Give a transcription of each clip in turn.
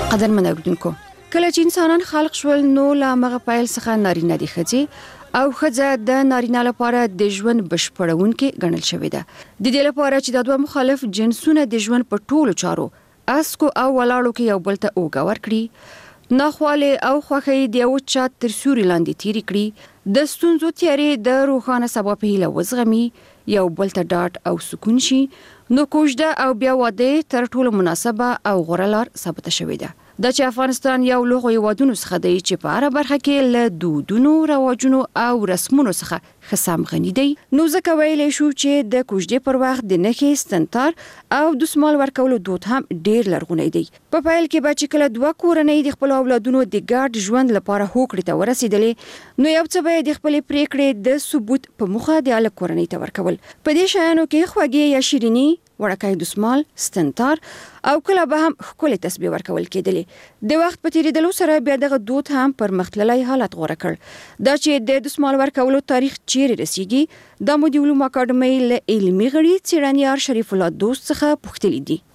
قدرمن اوریدونکو، کله چې انسانان خلق شول نو له هغه پیل څخه نارینه دي ښځې او ښځه د نارینه لپاره د ژوند بشپړونکې ګڼل شوې ده. د دې لپاره چې د دوه مخالف جنسونه د ژوند په ټولو چارو اسکو او ولاړو کې یو بل ته اوږه ورکړي، ناخواله او خوښۍ د یو چا تر سیوري لاندې تیری کړي، د ستونزو تیارې د روښانه سبا په هیله وزغمي، یو بل ته ډاډ او سکون شي، نو کوژده او بیا واده تر ټولو مناسبه او غوره لار ثابته شوې ده. د چې افغانستان یو لوی هیوادونو څخه دی چې په هر برخه کې له دودونو، رواجونو او رسمونو څخه خسام غني دی. نو ځکه ویلی شو چې د کوژدې پر وخت د نښې، ستنتار او دسمال ورکولو دود هم ډیر لرغونی دی. په پیل کې به چې کله دوه کورنۍ د خپل اولادونو د ګډ ژوند لپاره هوکړې ته ورسېدلې، نو یو څه به د خپلې پریکړې د ثبوت په موخه د هلک کورنۍ ته ورکول. په دې شیانو کې خوږې یا شیریني، وړکای دسمال، ستنتار او کله به هم ښکلې تسبیح ورکول کېدلې. د وخت په تیریدلو سره بیا دغه دود هم پرمختللی حالت غوره کړ. دا چې د دسمال ورکولو تاریخ چیرې رسیږي، دا مو د علومو اکاډمۍ له علمي غړي څېړنیار شریف الله دوست څخه پوښتلي دي.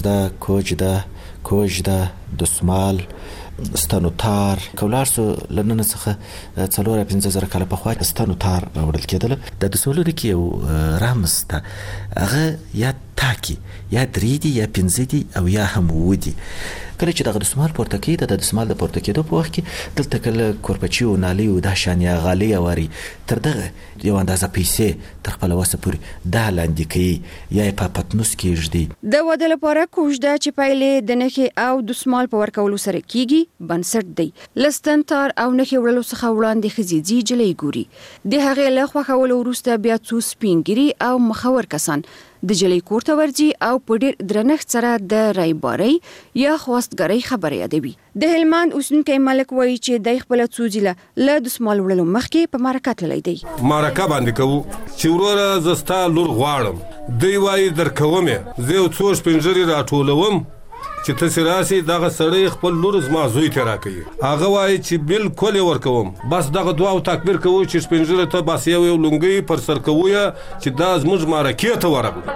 کوژده، دسمال، ستنوتار کولارسو لنن څخه 4-5 کاله پخوا ستنوتار راوړل کېدل. د دسمالونو کې یو رمز ته هغه یا تاکي یا درېدي یا 5 دي او یا هم ودي. کله چې دغه دسمال پورته کېده، د دسمال د پورته کېدو په وخت کې دلته کله کورپچي او نالي او د شان یا غالي واري تر دغه یو اندازه پیسې تر خپل وسه پورې د لاندې کوي یا په پتنوس کې ژدي. د واده لپاره کوژده چې پیلې د نښې او دسمال په ورکولو سره کیږي بنسټ دی. لستنتار او نښې وړلو څخه وړاندې ښځې جلۍ ګوري. د هغې له خوښولو وروسته بیا څو سپینګیري او مخور کسان د جلۍ کور ته ورځي او په ډیر درنښت سره د رایبارۍ یا خواستګرۍ خبرې یادوي. د هلمند اوسېدونکی ملک وایي چې د خپل څوځي له دسمال وړلو مخکې په مرکه تللی دی. مرکه باندې کوو چې وروره زه ستا لور غواړم، دوی وایي درکوم یې، زه یو څو شپنجرې راټولوم چې تاسې راسي دغه سړی خپل لور زما زوی ته راکوي. هغه وایي چې بالکل یې ورکوم، بس دغه دعا او تکبیر کوو چې شپنجرې ته بس یو لونګۍ پر سر کوو چې دا زموږ مرکې ته ورغلو.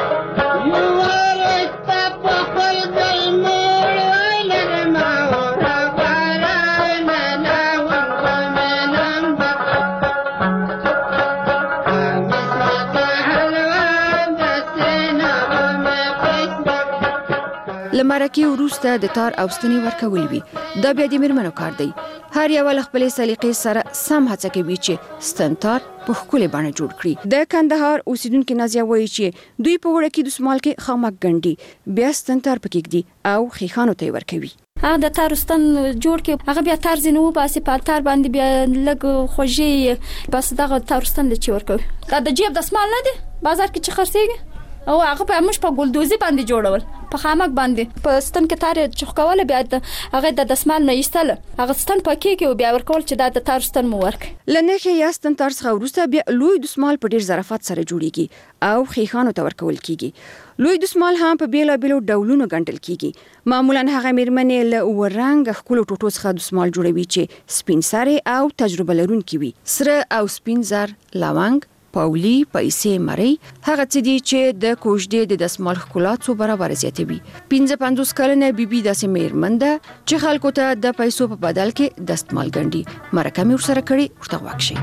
لمرکه وروسته د تار او ستنې ورکول وي. دا بیا د میرمنو کار دی. هر یو له خپلې سلیقې سره سم هڅه کوي چې ستنتار په ښکلې بڼه جوړ کړي. د کندهار اوسېدونکي نازیه وایي چې دوی په وړکي دسمال کې خامک ګنډي، بیا ستنتار پکې ږدي او خیخانو ته ورکوي. هغه د تارستان جوړ کې هغه بیا تار زینو باسي، په تار باندې بیا لګ خوږی بس دغه تارستان لچ ورکوي. دا د جیب دسمال نه دی بازار کې چې خرڅيږي او هغه په موږ په ګلدوزي باندې جوړول، په خامک باندې په ستن کې تار چخکول، بیا هغه د دسمال نه ایستل، هغه ستن پکې کې بیا ورکول چې د تارستان مو ورک. لنه یا ستنتار څخه وروسته بیا لوی دسمال په ډیر ظرافت سره جوړیږي او خیخانو ته ورکول کیږي. لوی دسمال هم په بیلابیلو ډولونو ګنډل کیږي. معمولا هغه میرمنې له ورنګ خپل ټوټو څخه دسمال جوړوي چې سپین سره او تجربه لرونکي وي. سره او سپین زر، لونګ، پاولی، پیسې، مری هغه څه دي چې د کوژدې د دسمال ښکلا څو برابر زیاتوي. 55 کلنه بیبي داسې میرمن ده چې خلکو ته د پیسو په بدل کې دستمال ګنډي. مرکه مې ورسره کړې، ورته واکشي.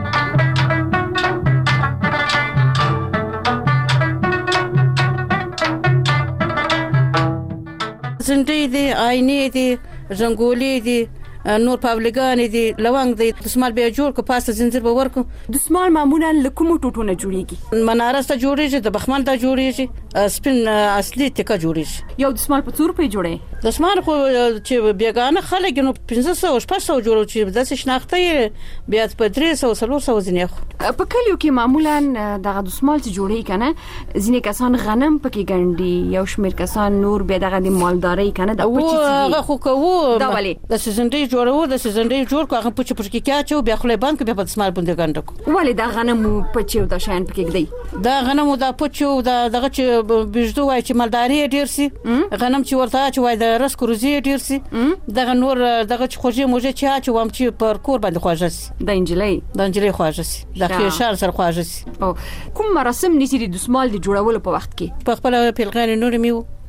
زنډې دي، آینې دي، رنګولې دي، نور پاولګان دي، لونګ دي. دسمال بیا جوړ کو، پاسه زنجیر به ورکو. دسمال معمولا لکومو ټوټو نه جوړیږي. منارس ته جوړیږي، د بخمل ته جوړیږي، سپین اصلي تکه جوړیږي. یو دسمال په 100 روپۍ جوړي. دسمال خو چې بیگانه خلک نو 500-600 جوړو چې داسې شناخته بیا په 300-400 ځنه. په کلیو کې معمولا دغه دسمال چې جوړي کنه، ځینې کسان غنم پکې ګنډي، یو شمیر کسان نور به دغه د مالداري کنه د پچې هغه خو کوو. دا ولې د سزندې جوړو، د سزندې جوړ کو، هغه پچې پچې کېچو، بیا خلې بانک بیا په دسمال باندې ګنډ کو. ولې دا غنم پچې او د شان پکې ګدی؟ دا غنم دا پچو دا دغه چې بجدو وای چې مالداري ډیر سي، غنم چې ورته چې وای د رس کروزي ډیر سي، دغه نور دغه چې خوږی موجه چې وام چې پر کور باندې خواږه سي. د انجلۍ خواږه سي، د خیشار سره خواږه سي. کوم مراسم نيسي د دسمال د جوړولو په وخت کې؟ په خپل پیلغان نور میو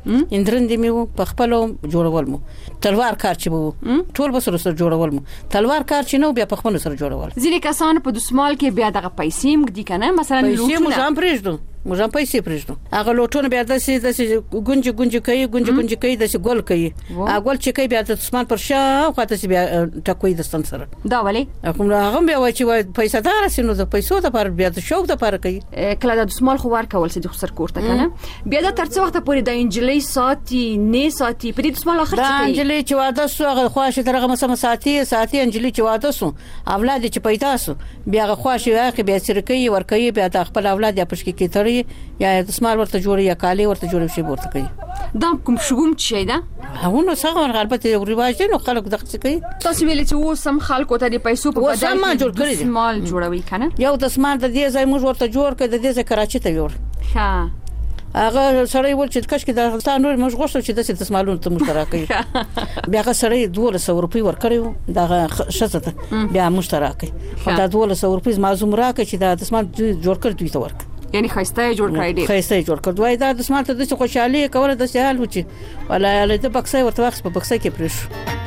اندرندې مې په خپل جوړول مو تلوار کار چې وو ټول به سره جوړول مو تلوار کار چې نو بیا په خپل سره جوړول ځینې کسان په دسمال کې بیا دغه پیسې مګدي کنه مثلا پیسې مو ځم پرېږدو موږ هم پیسې پرېږدو هغه لوټونه بیا داسې ګونجي کوي داسې ګل کوي ګل چې کوي بیا د دسمال پر شا خاطر بیا ټکوي دستان سره دا ولې هغه بیا وای چې پیسې دار سينو د پیسو د پر بیا د شوق د پر کوي کله د دسمال خو ور کول سي د خسر کوړه کنه بیا د ترڅ وخت پورې د انجلۍ ساتي نه ساتي په دې دسمال اخر څه کوي انجلۍ چې واده سو هغه خواشه درغه مسه ساتي انجلۍ چې واده سو اولاد چې پیدا سو بیا هغه خواشه هغه بیا سر کوي ور کوي بیا د خپل اولاد یا پښکی کې یا دسمال ورته جوړي یا کالي ورته جوړي شي ورته کوي دا کوم شګوم چې دا هغه څنګه غالبته رواج دي نو خلک دغه کوي تاسو ویل چې و سم خلکو ته د پیسو په بدل کې جوړ کړی دسمال جوړوي کنه یو دسمال د دې ځای موږ ورته جوړ کړ د دې ځای کراچي ته یور ها هغه سړی ول چې کښ کې د ستانور موږ غوښتل چې د دسمالونو ته مشترکي بیا هغه سړی 200 روپۍ ورکړیو دا شته بیا مشترکي خو دا 200 روپۍ معلوم راکړي چې دا دسمال جوړ کړ دوی ته ورک یعنی خسته جوړ کړی دی خسته جوړ کړ دوی دا د سمارت د خوشحالي کوله د سهال و چې ولا د بکسې ورته وخت په بکسې کې پرش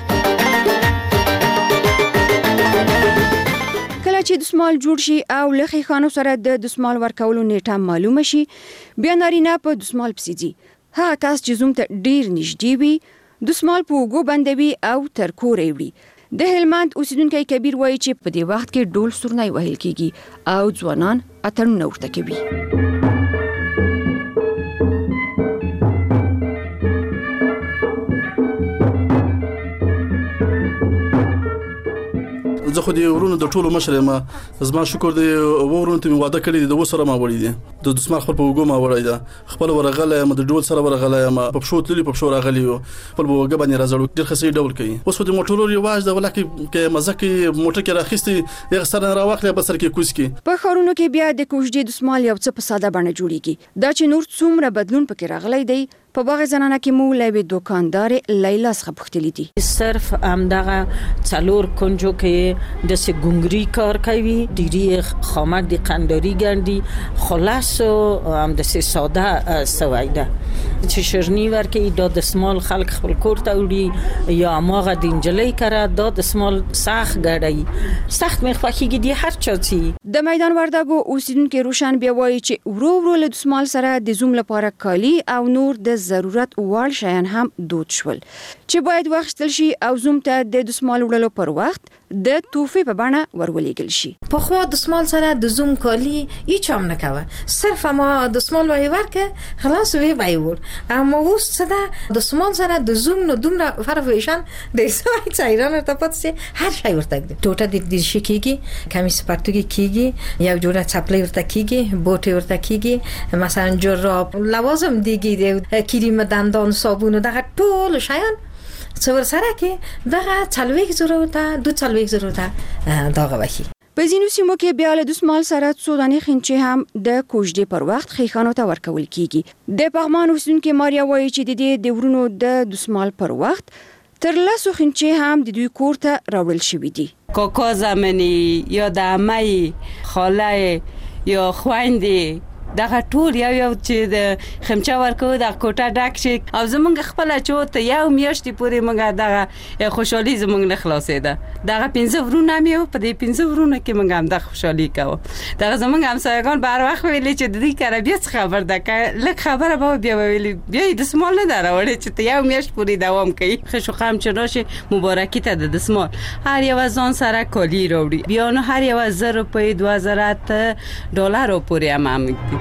کله چې دسمال جوړ شي او لخي خانو سره د دسمال ورکولو نیټه معلومه شي بیا نارینه په دسمال پسې دي هغه کس چې زوم ته ډیر نږدې وي دسمال په وګو بندوي او تر کورې وړي د هلمند اوسیدونکو کبیر وایي چې په دې وخت کې ډول سورنۍ وهل کیږي او ځوانان اترونه ورته کوي زه خو د ورونو د ټولو مشر ما زما شکر دی ورونو ته واده کړی د وسره ما وړي دي د دسمال خپل په وګو ما وړي دا خپل ورغله ما د ډول سره ورغله ما په شو تللی په شو راغلی خپل وګ باندې راځړو ډیر خسي ډول کوي اوس د موټرو ریواج دا ولکه کې مزه کې موټر کې راخستي یو سره راوخله بسر کې کوز کې په خورونو کې بیا د کوژدي دسمال یو څه په ساده باندې جوړیږي دا چې نور څومره بدلون پکې راغلی دی په باغ زنانه کې مو لوي دکاندار لیلا څخه پوښتلې دي صرف همدغه څلور کنجو کې د سګونګري کار کوي ډيري خامک د قنداري ګندي خلاص هم د ساده سوایده چې شرنی ورکې د دسمال خلک خپل کور ته وړي یا ماغه د انجلۍ کرا د دسمال سخت غړي سخت مې خوخيږي دي هر چا چې د میدان وردګو اوسیدونکو روشن بیا وایي چې ورو له دسمال سره د زوم لپاره کالی او نور د ضرورت وړ شیان هم دود شول چې باید واخیستل شي او زوم ته د دسمال وړلو پر وخت د توفي په بڼه ورولېګل شي په خو دسمال سره د زوم کالی هیڅ هم نه کاوه صرف ما دسمال وای ورکه خلاص وی وایول اما اوس صدا دسمال سره د زوم نو دومره فرق ویشان د سوي چایرانه ته پاتسه هر شی ورته ټوټه د دې شي کیږي کمیس پرتګي کیږي یو جوړه چپلې ورته کیږي بوټي ورته کیږي مثلا جراب لوازم دیږي کریم دندان صابون دغه ټول شیان څور سره کې دغه چلويک ضرورت دو چلويک ضرورت دغه وشي په ځینو سیمو کې بیا له دسمال سره سوداني خنچې هم د کوژدې پر وخت خیخانو ته ورکول کیږي د پغمان اوسیدونکو ماریا وایي چې د ورونو د دسمال پر وخت تر لاسو خنچې هم د دوی کور ته راوړل شوې دي کاکا زمنی یا د عمه خاله یا خويندې دغه ټول یو چې د خمچا ورکو د کوټه ډک شي او زمونږ خپل چوت یو میاشتې پورې موږ دغه خوشحالي زمونږ نه خلاصېده دغه 15 ورونه مې په دې 15 ورونه کې موږ هم د خوشحالي کوو دغه زمونږ همسایگان بهر وخت ویلي چې د دې کار بیا څه خبر ده لکه خبره به بیا ویلي بیا د دسمال نه دراوړي چې یو میاشت پورې دوام کوي خشو قام چې راشي مبارکي ته د دسمال هر یو ځان سره کالی راوړي بیا نو هر یو 1000 روپۍ $2000 پورې هم دي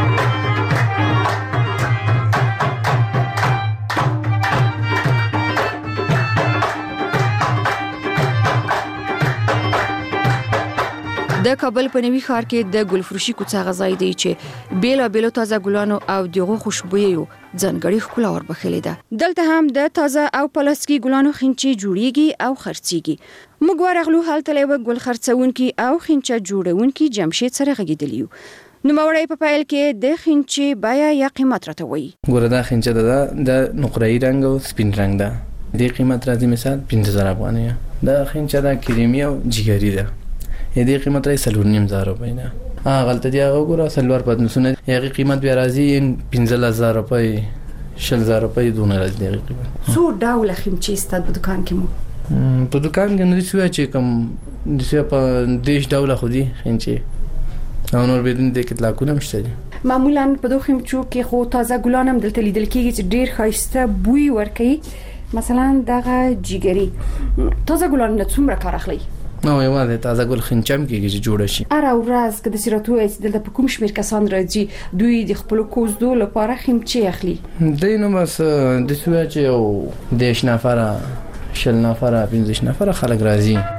د کابل په نوي ښار کې د ګلفروشي کوڅه غځای دی چې بیلا تازه ګلانو او دغه خوشبويو ځانګړي ښکلا وربخلې ده دلته هم د تازه او پلاستیکي ګلانو خنچې جوړیږي او خرڅيږي موږ ورغلو هلته له ګل خرڅونکي او خنچه جوړونکي جمشید سره غږیدلیو نو مورای په پایل کې د خنچې بیا یا قیمت راته وایي ګوره دا خنچه ده د نقره‌ای رنگ او سپین رنگ ده د قیمت راځي مثال 5000 افغانۍ دا خنچه ده کریمي او جګری ده دې قیمت راځي 3500 روپۍ نه غلطه دی هغه ګوره سلوار پدنسونه هغه قیمت بیا راځي 15000 روپۍ 10000 روپۍ دونه راځي دغه قیمت. څو ډول خیمچې ستاسو په دکان کې مو؟ په دکان کې نو څه چې کوم د په دیش ډول خو دي خنچې او نور بدون د اطلاقونه مشته دي. معمولا په دوه خیمچو کې خو تازه ګلان هم دلته لیدل کېږي چې ډیر ښایسته بوی ورکوي. مثلا دغه جګری تازه ګلان نه څومره کار اخلي؟ نو یوازې تازه ګل خنچم کېږي چې جوړ شي. هر ورځ که د سیراتو دلته په کوم شمیر کسان راځي دوی د خپل کوزدو لپاره خیمچې اخلي؟ دینو بس د څه چې او 10 نفره 20 نفره 15 نفره خلک راځي.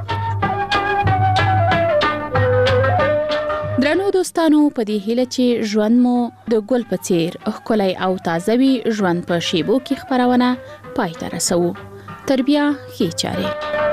درنو دوستانو په دې هیله چې ژوند مو د ګل په څیر ښکلی او تازه وي ژوند په شیبو کې خبرونه پای ته رسو. تربیه ښې چارې.